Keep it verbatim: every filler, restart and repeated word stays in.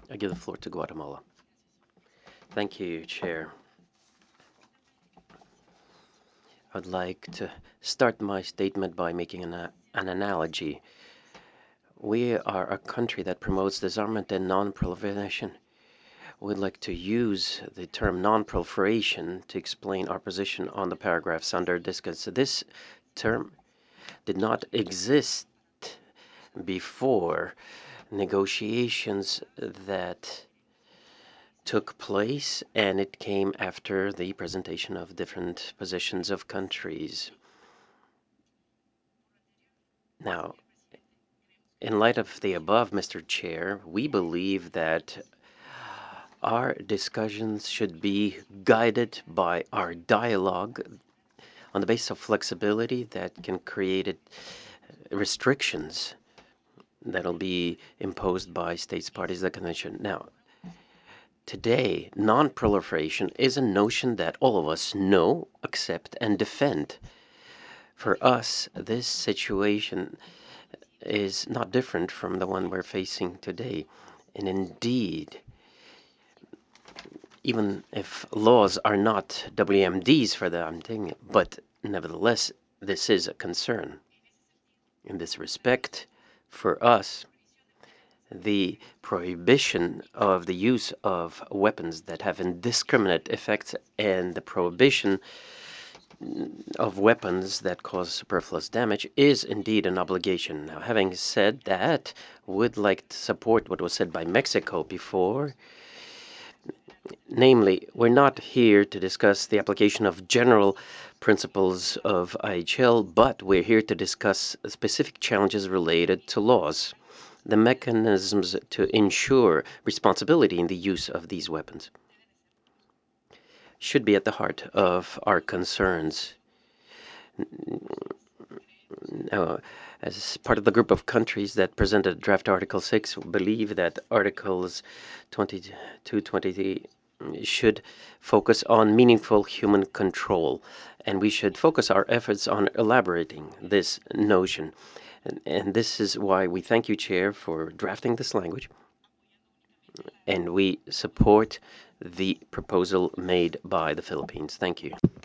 I give the floor to Guatemala. Thank you, Chair. I'd like to start my statement by making an, uh, an analogy. We are a country that promotes disarmament and non-proliferation. We'd like to use the term non-proliferation to explain our position on the paragraphs under discuss. This term did not exist before negotiations that took place, and it came after the presentation of different positions of countries. Now, in light of the above, Mister Chair, we believe that our discussions should be guided by our dialogue on the basis of flexibility that can create it- restrictions that'll be imposed by states parties to the convention. Now, today, non-proliferation is a notion that all of us know, accept, and defend. For us, this situation is not different from the one we're facing today. And indeed, even if laws are not W M Ds for the hunting, but nevertheless, this is a concern. In this respect, for us, the prohibition of the use of weapons that have indiscriminate effects and the prohibition of weapons that cause superfluous damage is indeed an obligation. Now, having said that, would like to support what was said by Mexico before. Namely, we're not here to discuss the application of general principles of I H L, but we're here to discuss specific challenges related to laws, the mechanisms to ensure responsibility in the use of these weapons should be at the heart of our concerns. Uh, as part of the group of countries that presented draft Article six, believe that Articles twenty-two, twenty should focus on meaningful human control, and we should focus our efforts on elaborating this notion. And, and this is why we thank you, Chair, for drafting this language, and we support the proposal made by the Philippines. Thank you.